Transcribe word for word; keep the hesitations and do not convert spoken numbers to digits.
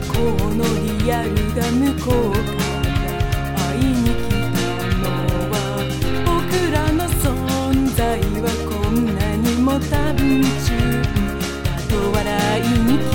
このリアルが向こうから会いに来たのは、僕らの存在はこんなにも多分中だと笑いに来た